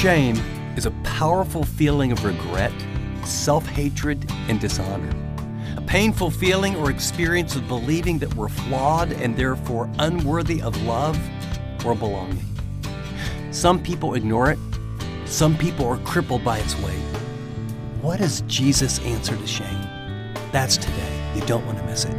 Shame is a powerful feeling of regret, self-hatred, and dishonor. A painful feeling or experience of believing that we're flawed and therefore unworthy of love or belonging. Some people ignore it. Some people are crippled by its weight. What is Jesus' answer to shame? That's today. You don't want to miss it.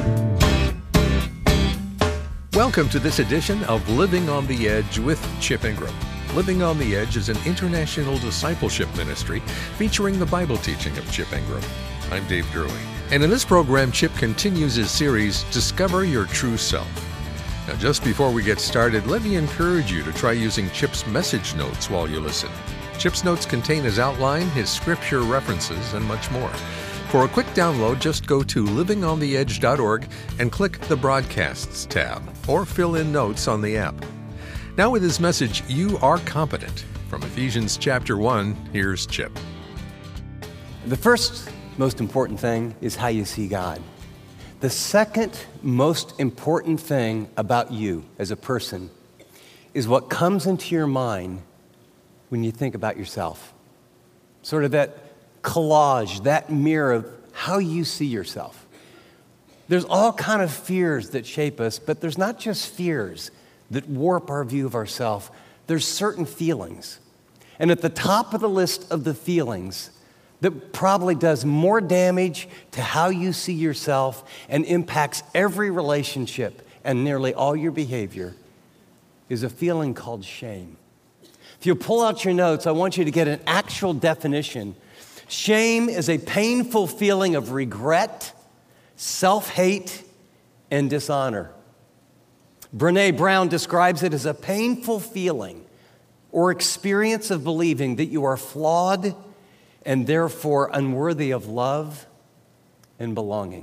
Welcome to this edition of Living on the Edge with Chip Ingram. Living on the Edge is an international discipleship ministry featuring the Bible teaching of Chip Ingram. I'm Dave Gurley, and in this program, Chip continues his series, Discover Your True Self. Now, just before we get started, let me encourage you to try using Chip's message notes while you listen. Chip's notes contain his outline, his scripture references, and much more. For a quick download, just go to livingontheedge.org and click the Broadcasts tab, or fill in notes on the app. Now with his message, You Are Competent, from Ephesians chapter 1, here's Chip. The first most important thing is how you see God. The second most important thing about you as a person is what comes into your mind when you think about yourself. Sort of that collage, that mirror of how you see yourself. There's all kind of fears that shape us, but there's not just fears that warp our view of ourselves. There's certain feelings. And at the top of the list of the feelings that probably does more damage to how you see yourself and impacts every relationship and nearly all your behavior is a feeling called shame. If you pull out your notes, I want you to get an actual definition. Shame is a painful feeling of regret, self-hate, and dishonor. Brené Brown describes it as a painful feeling or experience of believing that you are flawed and therefore unworthy of love and belonging.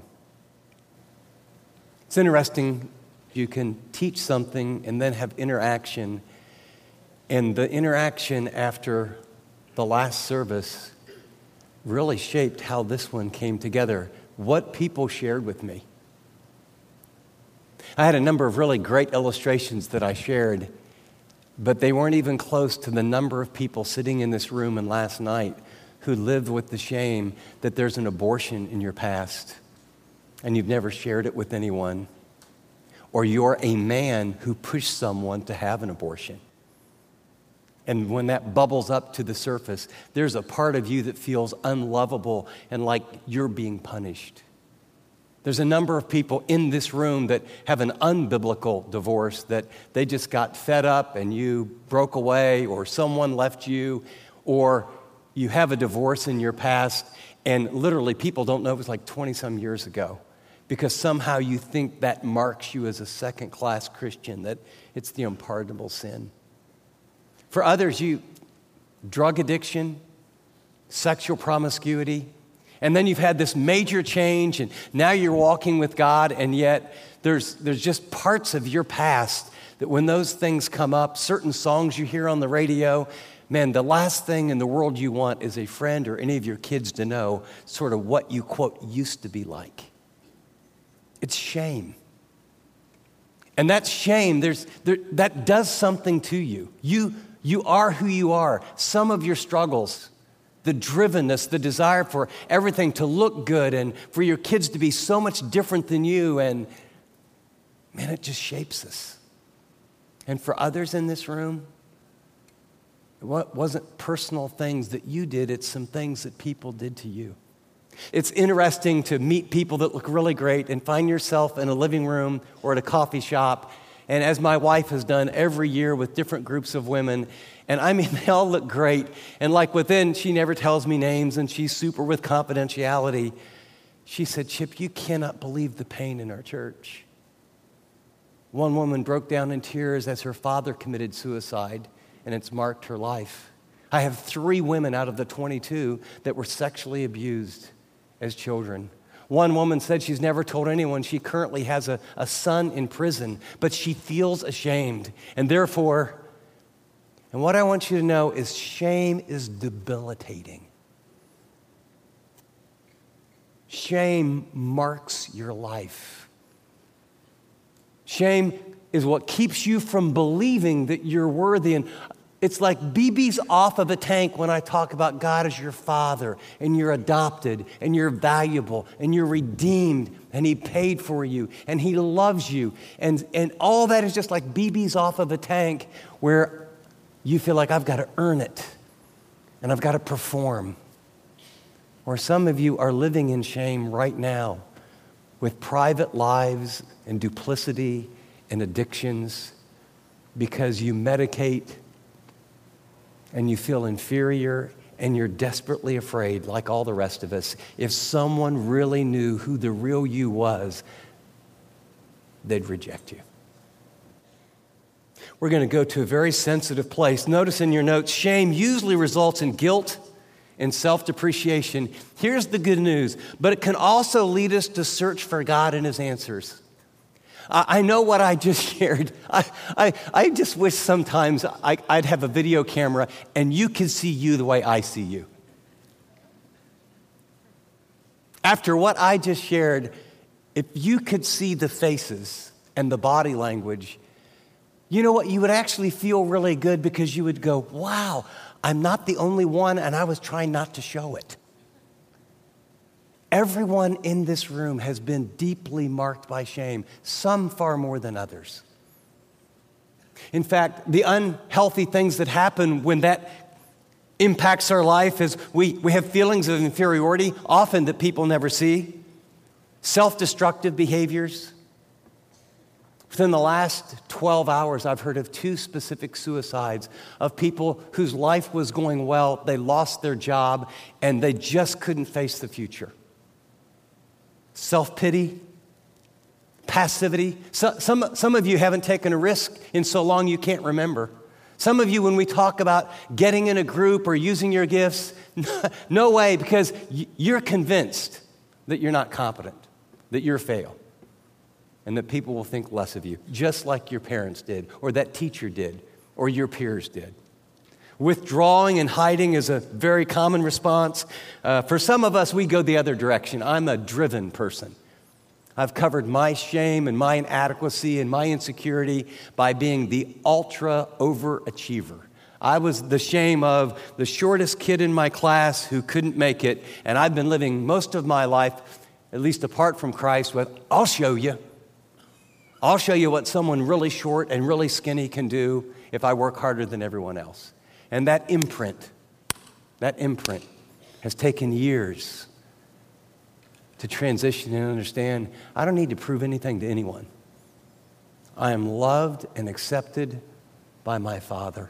It's interesting, you can teach something and then have interaction, and the interaction after the last service really shaped how this one came together, what people shared with me. I had a number of really great illustrations that I shared, but they weren't even close to the number of people sitting in this room and last night who lived with the shame that there's an abortion in your past and you've never shared it with anyone, or you're a man who pushed someone to have an abortion. And when that bubbles up to the surface, there's a part of you that feels unlovable and like you're being punished. There's a number of people in this room that have an unbiblical divorce, that they just got fed up and you broke away, or someone left you, or you have a divorce in your past and literally people don't know it was like 20-some years ago because somehow you think that marks you as a second-class Christian, that it's the unpardonable sin. For others, drug addiction, sexual promiscuity, and then you've had this major change, and now you're walking with God, and yet there's just parts of your past that when those things come up, certain songs you hear on the radio, man, the last thing in the world you want is a friend or any of your kids to know sort of what you, quote, used to be like. It's shame. And that shame, that does something to you. You are who you are. Some of your struggles, the drivenness, the desire for everything to look good and for your kids to be so much different than you, and man, it just shapes us. And for others in this room, it wasn't personal things that you did, it's some things that people did to you. It's interesting to meet people that look really great and find yourself in a living room or at a coffee shop, and as my wife has done every year with different groups of women, and I mean, they all look great. And like within, she never tells me names, and she's super with confidentiality. She said, Chip, you cannot believe the pain in our church. One woman broke down in tears as her father committed suicide, and it's marked her life. I have 3 women out of the 22 that were sexually abused as children. One woman said she's never told anyone she currently has a son in prison, but she feels ashamed. And therefore, and what I want you to know is shame is debilitating. Shame marks your life. Shame is what keeps you from believing that you're worthy. And It's like BB's off of a tank when I talk about God as your Father, and you're adopted, and you're valuable, and you're redeemed, and He paid for you, and He loves you. And all that is just like BB's off of a tank where you feel like I've got to earn it, and I've got to perform. Or some of you are living in shame right now with private lives and duplicity and addictions because you medicate and you feel inferior, and you're desperately afraid, like all the rest of us, if someone really knew who the real you was, they'd reject you. We're going to go to a very sensitive place. Notice in your notes, shame usually results in guilt and self-depreciation. Here's the good news, but it can also lead us to search for God and His answers. I know what I just shared. I just wish sometimes I'd have a video camera and you could see you the way I see you. After what I just shared, if you could see the faces and the body language, you know what? You would actually feel really good because you would go, wow, I'm not the only one, and I was trying not to show it. Everyone in this room has been deeply marked by shame, some far more than others. In fact, the unhealthy things that happen when that impacts our life is we have feelings of inferiority, often that people never see, self-destructive behaviors. Within the last 12 hours, I've heard of 2 specific suicides of people whose life was going well, they lost their job, and they just couldn't face the future. Self-pity, passivity. Some of you haven't taken a risk in so long you can't remember. Some of you, when we talk about getting in a group or using your gifts, no way, because you're convinced that you're not competent, that you're a fail, and that people will think less of you, just like your parents did, or that teacher did, or your peers did. Withdrawing and hiding is a very common response. For some of us, we go the other direction. I'm a driven person. I've covered my shame and my inadequacy and my insecurity by being the ultra overachiever. I was the shame of the shortest kid in my class who couldn't make it, and I've been living most of my life, at least apart from Christ, with, I'll show you. I'll show you what someone really short and really skinny can do if I work harder than everyone else. And that imprint has taken years to transition and understand I don't need to prove anything to anyone. I am loved and accepted by my Father.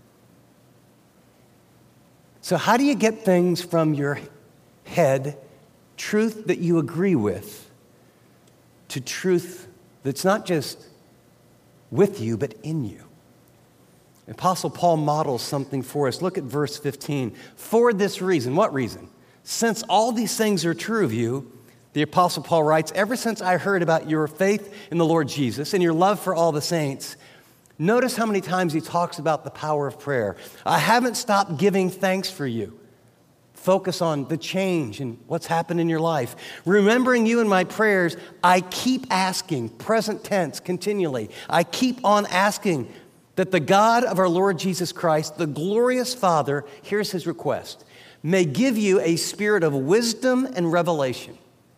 So how do you get things from your head, truth that you agree with, to truth that's not just with you, but in you? Apostle Paul models something for us. Look at verse 15. For this reason, what reason? Since all these things are true of you, the Apostle Paul writes, ever since I heard about your faith in the Lord Jesus and your love for all the saints, notice how many times he talks about the power of prayer. I haven't stopped giving thanks for you. Focus on the change and what's happened in your life. Remembering you in my prayers, I keep asking, present tense, continually. I keep on asking that the God of our Lord Jesus Christ, the glorious Father, here's his request, may give you a spirit of wisdom and revelation.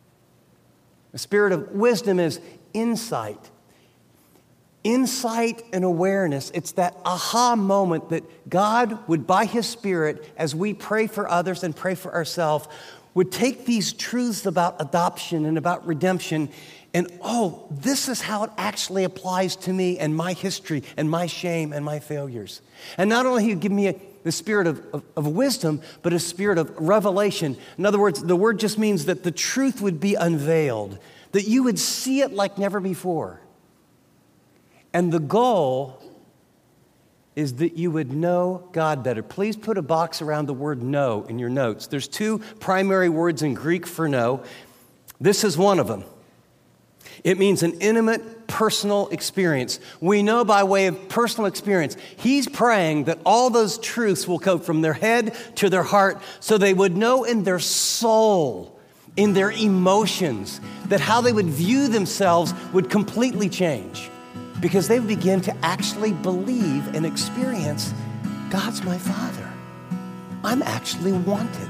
A spirit of wisdom is insight. Insight and awareness. It's that aha moment that God would, by his Spirit, as we pray for others and pray for ourselves, would take these truths about adoption and about redemption and, oh, this is how it actually applies to me and my history and my shame and my failures. And not only he'd give me the spirit of wisdom, but a spirit of revelation. In other words, the word just means that the truth would be unveiled, that you would see it like never before. And the goal is that you would know God better. Please put a box around the word know in your notes. There's 2 primary words in Greek for know. This is one of them. It means an intimate, personal experience. We know by way of personal experience. He's praying that all those truths will go from their head to their heart so they would know in their soul, in their emotions, that how they would view themselves would completely change because they would begin to actually believe and experience God's my Father. I'm actually wanted.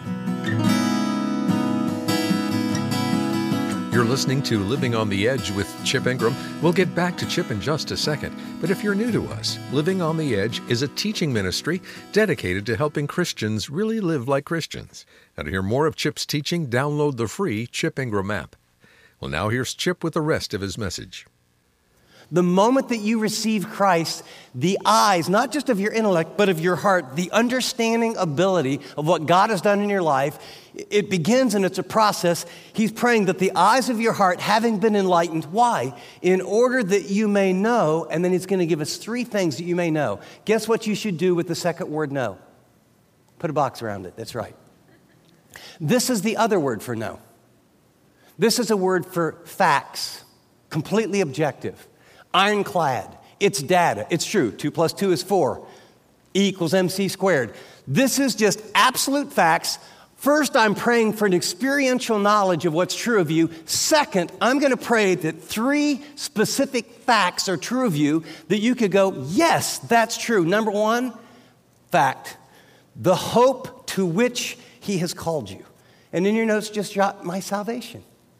You're listening to Living on the Edge with Chip Ingram. We'll get back to Chip in just a second. But if you're new to us, Living on the Edge is a teaching ministry dedicated to helping Christians really live like Christians. And to hear more of Chip's teaching, download the free Chip Ingram app. Well, now here's Chip with the rest of his message. The moment that you receive Christ, the eyes, not just of your intellect, but of your heart, the understanding ability of what God has done in your life, it begins and it's a process. He's praying that the eyes of your heart, having been enlightened, why? In order that you may know, and then he's going to give us 3 things that you may know. Guess what you should do with the second word know? Put a box around it. That's right. This is the other word for know. This is a word for facts, completely objective. Ironclad. It's data. It's true. 2 + 2 is 4. E = mc squared. This is just absolute facts. First, I'm praying for an experiential knowledge of what's true of you. Second, I'm going to pray that 3 specific facts are true of you that you could go, yes, that's true. Number 1, fact. The hope to which he has called you. And in your notes, just jot my salvation.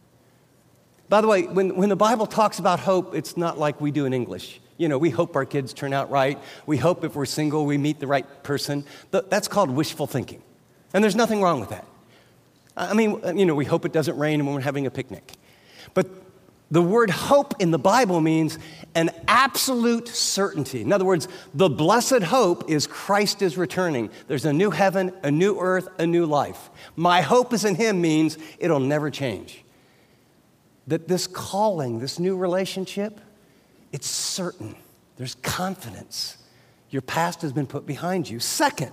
By the way, when the Bible talks about hope, it's not like we do in English. You know, we hope our kids turn out right. We hope if we're single, we meet the right person. That's called wishful thinking. And there's nothing wrong with that. I mean, you know, we hope it doesn't rain when we're having a picnic. But the word hope in the Bible means an absolute certainty. In other words, the blessed hope is Christ is returning. There's a new heaven, a new earth, a new life. My hope is in him means it'll never change. That this calling, this new relationship, it's certain. There's confidence. Your past has been put behind you. Second,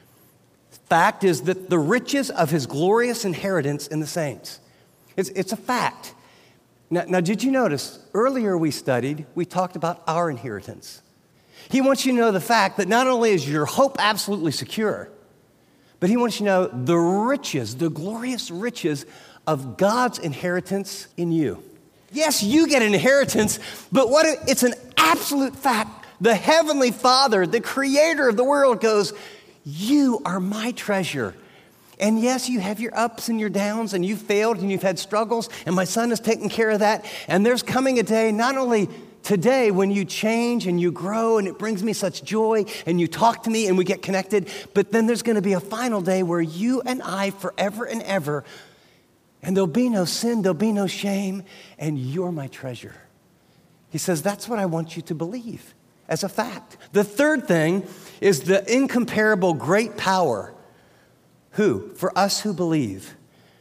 fact is that the riches of his glorious inheritance in the saints. It's a fact. Now, did you notice, earlier we talked about our inheritance. He wants you to know the fact that not only is your hope absolutely secure, but he wants you to know the riches, the glorious riches of God's inheritance in you. Yes, you get an inheritance, but it's an absolute fact. The Heavenly Father, the creator of the world goes, you are my treasure. And yes, you have your ups and your downs, and you've failed and you've had struggles, and my son is taking care of that. And there's coming a day, not only today when you change and you grow and it brings me such joy and you talk to me and we get connected, but then there's going to be a final day where you and I forever and ever, and there'll be no sin, there'll be no shame, and you're my treasure. He says, that's what I want you to believe as a fact. The third thing is the incomparable great power. Who? For us who believe.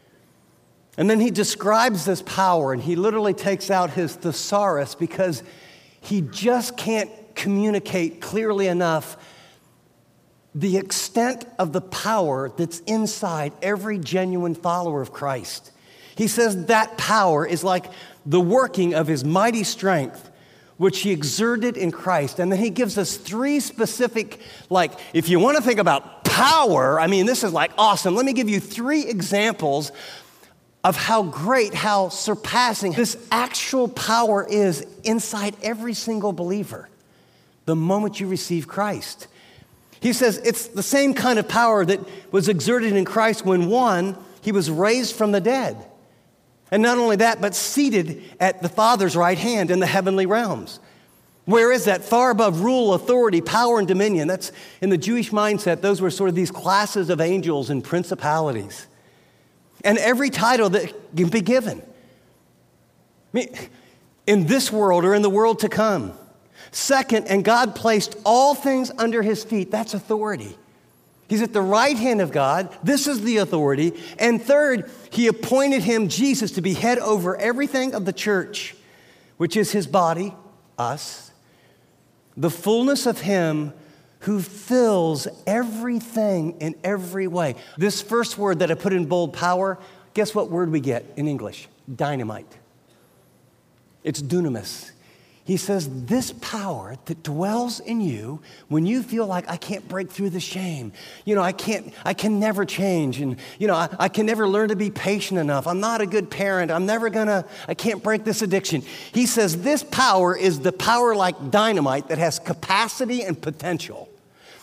And then he describes this power, and he literally takes out his thesaurus because he just can't communicate clearly enough the extent of the power that's inside every genuine follower of Christ. He says that power is like the working of his mighty strength, which he exerted in Christ. And then he gives us 3 specific, if you want to think about power, I mean, this is awesome. Let me give you 3 examples of how great, how surpassing this actual power is inside every single believer the moment you receive Christ. He says it's the same kind of power that was exerted in Christ when, 1, he was raised from the dead. And not only that, but seated at the Father's right hand in the heavenly realms. Where is that? Far above rule, authority, power, and dominion. That's in the Jewish mindset, those were sort of these classes of angels and principalities. And every title that can be given. I mean, in this world or in the world to come. Second, and God placed all things under his feet. That's authority. He's at the right hand of God. This is the authority. And third, he appointed him, Jesus, to be head over everything of the church, which is his body, us, the fullness of him who fills everything in every way. This first word that I put in bold, power, guess what word we get in English? Dynamite. It's dunamis. He says this power that dwells in you when you feel like I can't break through the shame. I can never change. And, I can never learn to be patient enough. I'm not a good parent. I can't break this addiction. He says this power is the power like dynamite that has capacity and potential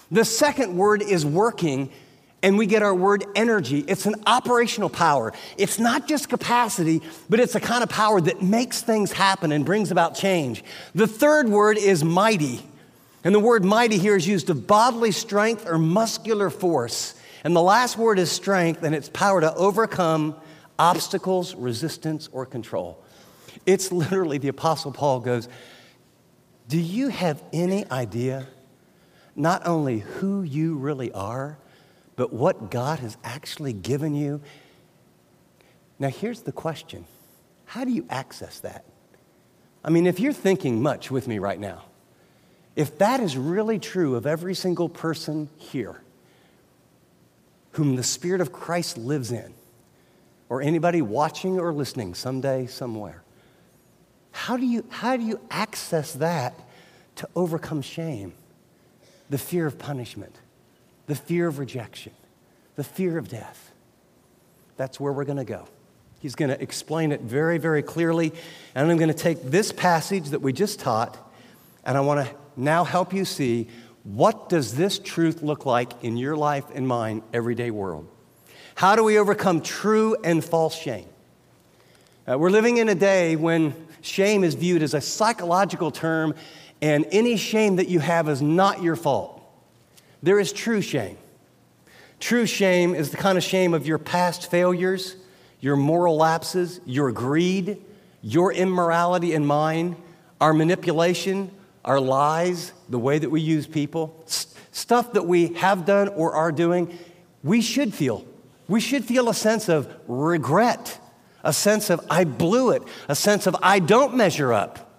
The second word is working, and we get our word energy. It's an operational power. It's not just capacity, but it's a kind of power that makes things happen and brings about change. The third word is mighty. And the word mighty here is used of bodily strength or muscular force. And the last word is strength, and it's power to overcome obstacles, resistance, or control. It's literally, the Apostle Paul goes, do you have any idea not only who you really are, but what God has actually given you? Now, here's the question. How do you access that? I mean, if you're thinking much with me right now, if that is really true of every single person here whom the Spirit of Christ lives in, or anybody watching or listening someday, somewhere, how do you access that to overcome shame, the fear of punishment, the fear of rejection, the fear of death? That's where we're going to go. He's going to explain it very, very clearly. And I'm going to take this passage that we just taught, and I want to now help you see, what does this truth look like in your life and mine, everyday world? How do we overcome true and false shame? We're living in a day when shame is viewed as a psychological term, and any shame that you have is not your fault. There is true shame. True shame is the kind of shame of your past failures, your moral lapses, your greed, your immorality and mine, our manipulation, our lies, the way that we use people, stuff that we have done or are doing. We should feel a sense of regret, a sense of I blew it, a sense of I don't measure up.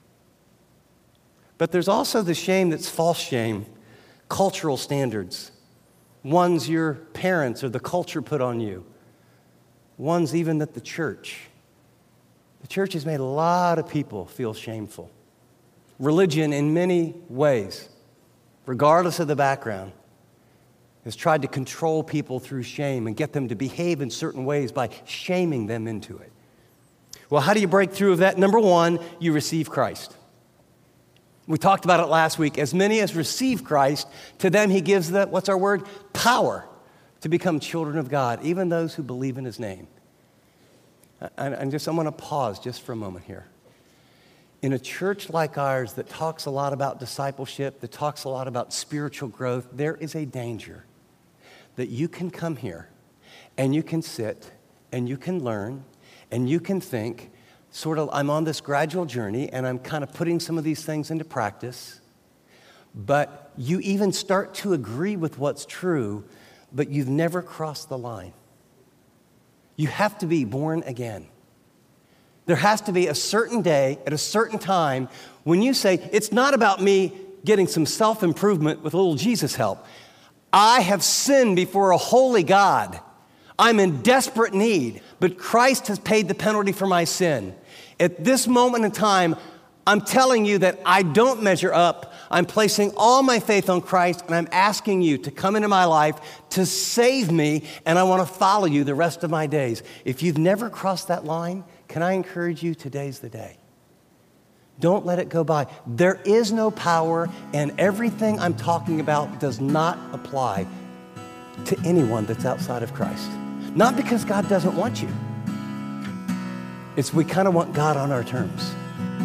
But there's also the shame that's false shame, cultural standards, ones your parents or the culture put on you, ones even that the church has made a lot of people feel shameful. Religion, in many ways, regardless of the background, has tried to control people through shame and get them to behave in certain ways by shaming them into it. Well, how do you break through of that? Number one, you receive Christ. We talked about it last week. As many as receive Christ, to them he gives the, what's our word? Power to become children of God, even those who believe in his name. I'm going to pause just for a moment here. In a church like ours that talks a lot about discipleship, that talks a lot about spiritual growth, there is a danger that you can come here and you can sit and you can learn and you can think, sort of, I'm on this gradual journey and I'm kind of putting some of these things into practice, but you even start to agree with what's true, but you've never crossed the line. You have to be born again. There has to be a certain day at a certain time when you say, it's not about me getting some self-improvement with a little Jesus help. I have sinned before a holy God. I'm in desperate need, but Christ has paid the penalty for my sin. At this moment in time, I'm telling you that I don't measure up. I'm placing all my faith on Christ, and I'm asking you to come into my life to save me, and I want to follow you the rest of my days. If you've never crossed that line, can I encourage you, today's the day. Don't let it go by. There is no power, and everything I'm talking about does not apply to anyone that's outside of Christ. Not because God doesn't want you. It's we kind of want God on our terms.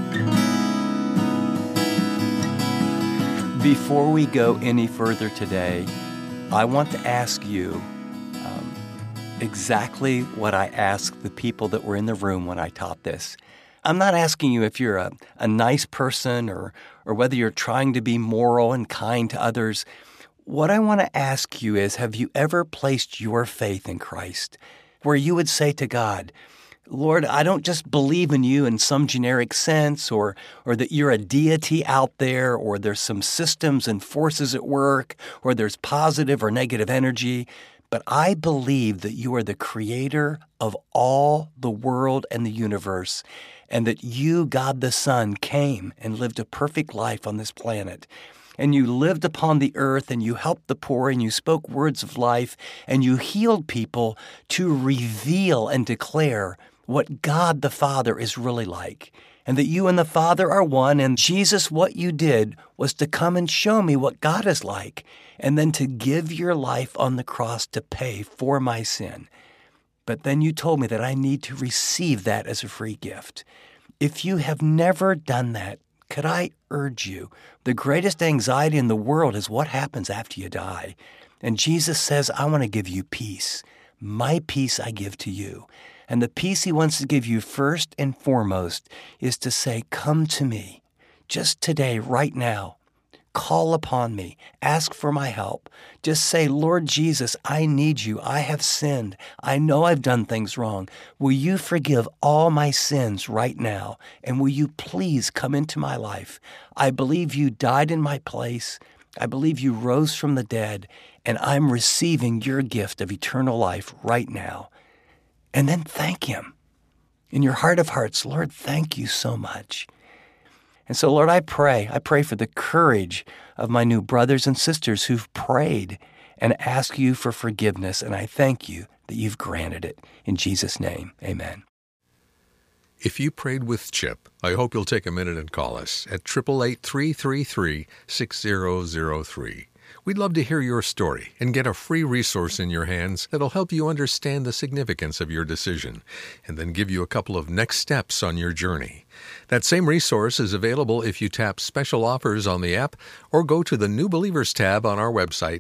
Before we go any further today, I want to ask you exactly what I asked the people that were in the room when I taught this. I'm not asking you if you're a nice person or whether you're trying to be moral and kind to others. What I want to ask you is, have you ever placed your faith in Christ, where you would say to God, Lord, I don't just believe in you in some generic sense or that you're a deity out there or there's some systems and forces at work or there's positive or negative energy, but I believe that you are the creator of all the world and the universe, and that you, God the Son, came and lived a perfect life on this planet. And you lived upon the earth, and you helped the poor, and you spoke words of life, and you healed people to reveal and declare what God the Father is really like. and that you and the Father are one. And Jesus, what you did was to come and show me what God is like, and then to give your life on the cross to pay for my sin. But then you told me that I need to receive that as a free gift. If you have never done that, could I urge you? The greatest anxiety in the world is what happens after you die. And Jesus says, I want to give you peace. My peace I give to you. And the peace he wants to give you first and foremost is to say, come to me, just today, right now. Call upon me. Ask for my help. Just say, Lord Jesus, I need you. I have sinned. I know I've done things wrong. Will you forgive all my sins right now? And will you please come into my life? I believe you died in my place. I believe you rose from the dead, and I'm receiving your gift of eternal life right now. And then thank him. In your heart of hearts, Lord, thank you so much. And so, Lord, I pray for the courage of my new brothers and sisters who've prayed and ask you for forgiveness, and I thank you that you've granted it. In Jesus' name, amen. If you prayed with Chip, I hope you'll take a minute and call us at 888-333-6003. We'd love to hear your story and get a free resource in your hands that'll help you understand the significance of your decision and then give you a couple of next steps on your journey. That same resource is available if you tap special offers on the app or go to the New Believers tab on our website,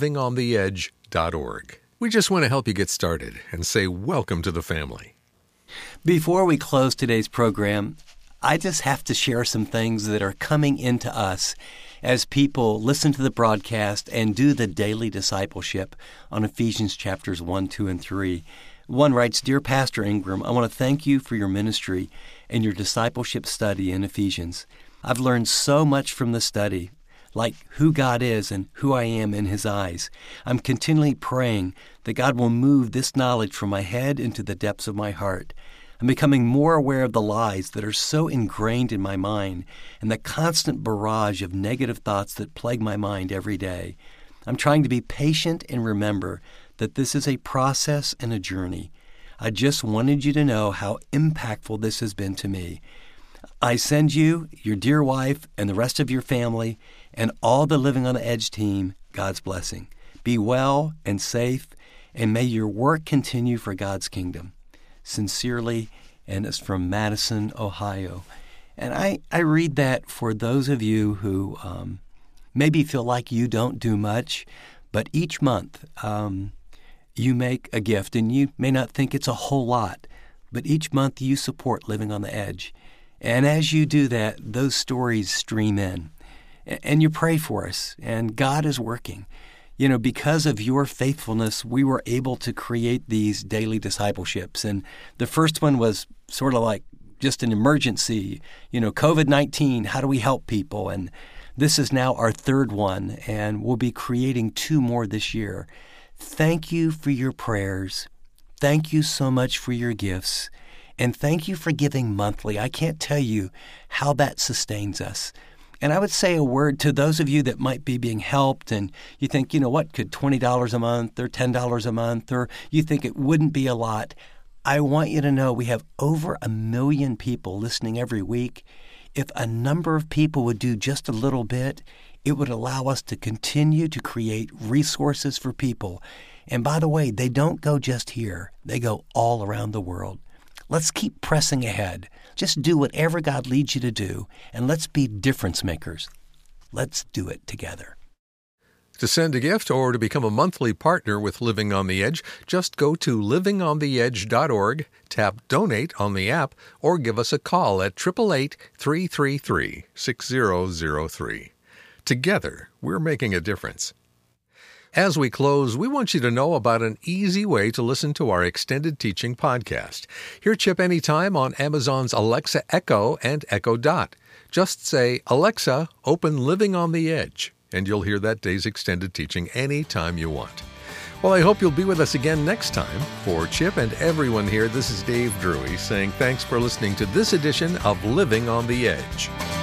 livingontheedge.org. We just want to help you get started and say welcome to the family. Before we close today's program, I just have to share some things that are coming into us as people listen to the broadcast and do the daily discipleship on Ephesians chapters 1, 2, and 3. One writes, Dear Pastor Ingram, I want to thank you for your ministry and your discipleship study in Ephesians. I've learned so much from the study, like who God is and who I am in his eyes. I'm continually praying that God will move this knowledge from my head into the depths of my heart. I'm becoming more aware of the lies that are so ingrained in my mind and the constant barrage of negative thoughts that plague my mind every day. I'm trying to be patient and remember that this is a process and a journey. I just wanted you to know how impactful this has been to me. I send you, your dear wife, and the rest of your family, and all the Living on the Edge team, God's blessing. Be well and safe, and may your work continue for God's kingdom. Sincerely, and it's from Madison, Ohio. And I read that for those of you who maybe feel like you don't do much, but each month you make a gift, and you may not think it's a whole lot, but each month you support Living on the Edge. And as you do that, those stories stream in, and you pray for us, and God is working. You know, because of your faithfulness, we were able to create these daily discipleships. And the first one was sort of like just an emergency, COVID-19, how do we help people? And this is now our third one, and we'll be creating 2 more this year. Thank you for your prayers. Thank you so much for your gifts. And thank you for giving monthly. I can't tell you how that sustains us. And I would say a word to those of you that might be being helped and you think, could $20 a month or $10 a month, or you think it wouldn't be a lot. I want you to know we have over 1 million people listening every week. If a number of people would do just a little bit, it would allow us to continue to create resources for people. And by the way, they don't go just here. They go all around the world. Let's keep pressing ahead. Just do whatever God leads you to do, and let's be difference makers. Let's do it together. To send a gift or to become a monthly partner with Living on the Edge, just go to livingontheedge.org, tap Donate on the app, or give us a call at 888-333-6003. Together, we're making a difference. As we close, we want you to know about an easy way to listen to our extended teaching podcast. Hear Chip anytime on Amazon's Alexa Echo and Echo Dot. Just say, Alexa, open Living on the Edge, and you'll hear that day's extended teaching anytime you want. Well, I hope you'll be with us again next time. For Chip and everyone here, this is Dave Drury saying thanks for listening to this edition of Living on the Edge.